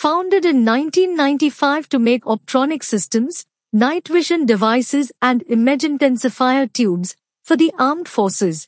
Founded in 1995 to make optronic systems, night vision devices and image intensifier tubes for the armed forces.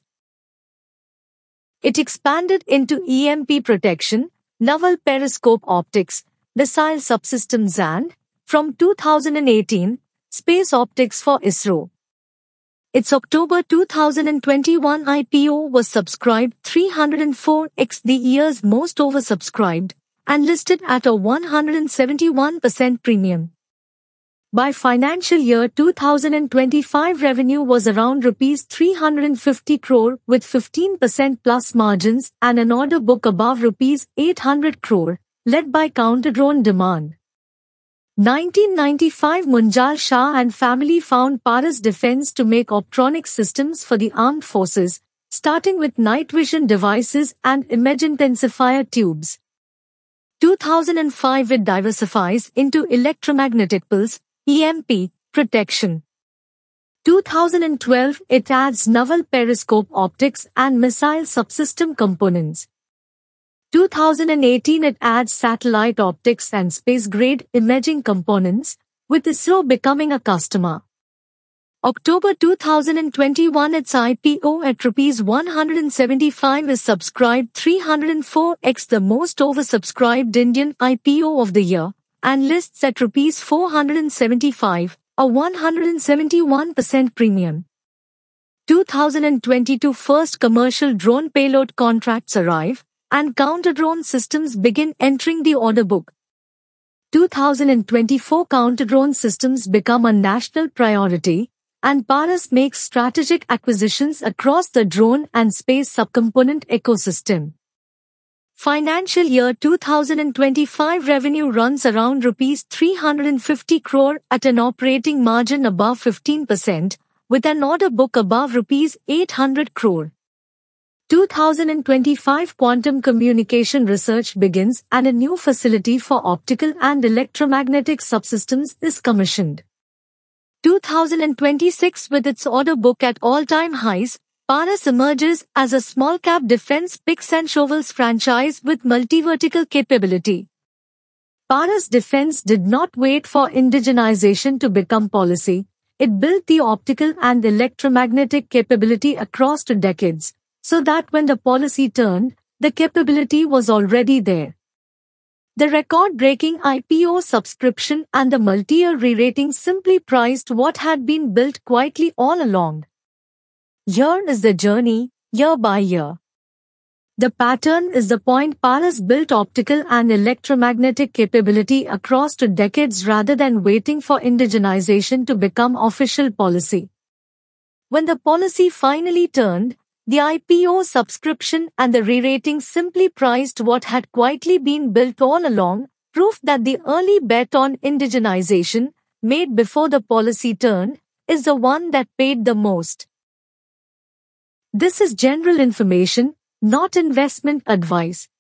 It expanded into EMP protection, novel periscope optics, missile subsystems and, from 2018, space optics for ISRO. Its October 2021 IPO was subscribed 304x, the year's most oversubscribed, and listed at a 171% premium. By financial year 2025, revenue was around Rs 350 crore with 15% plus margins and an order book above Rs 800 crore, led by counter-drone demand. 1995, Munjal Shah and family found Paras Defense to make optronic systems for the armed forces, starting with night vision devices and image intensifier tubes. 2005, it diversifies into electromagnetic pulse (EMP) protection. 2012, it adds novel periscope optics and missile subsystem components. 2018, it adds satellite optics and space-grade imaging components, with ISRO becoming a customer. October 2021, its IPO at Rs 175 is subscribed 304x, the most oversubscribed Indian IPO of the year, and lists at Rs 475, a 171% premium. 2022, first commercial drone payload contracts arrive, and counter-drone systems begin entering the order book. 2024, counter-drone systems become a national priority, and Paras makes strategic acquisitions across the drone and space subcomponent ecosystem. Financial year 2025 revenue runs around Rs 350 crore at an operating margin above 15%, with an order book above Rs 800 crore. 2025, quantum communication research begins and a new facility for optical and electromagnetic subsystems is commissioned. 2026, with its order book at all-time highs, Paras emerges as a small-cap defense picks and shovels franchise with multi-vertical capability. Paras Defense did not wait for indigenization to become policy. It built the optical and electromagnetic capability across 2 decades, so that when the policy turned, the capability was already there. The record-breaking IPO subscription and the multi-year re-rating simply prized what had been built quietly all along. Here is the journey, year by year. The pattern is the point: Paras built optical and electromagnetic capability across 2 decades rather than waiting for indigenization to become official policy. When the policy finally turned, the IPO subscription and the re-rating simply prized what had quietly been built all along, proof that the early bet on indigenization, made before the policy turned, is the one that paid the most. This is general information, not investment advice.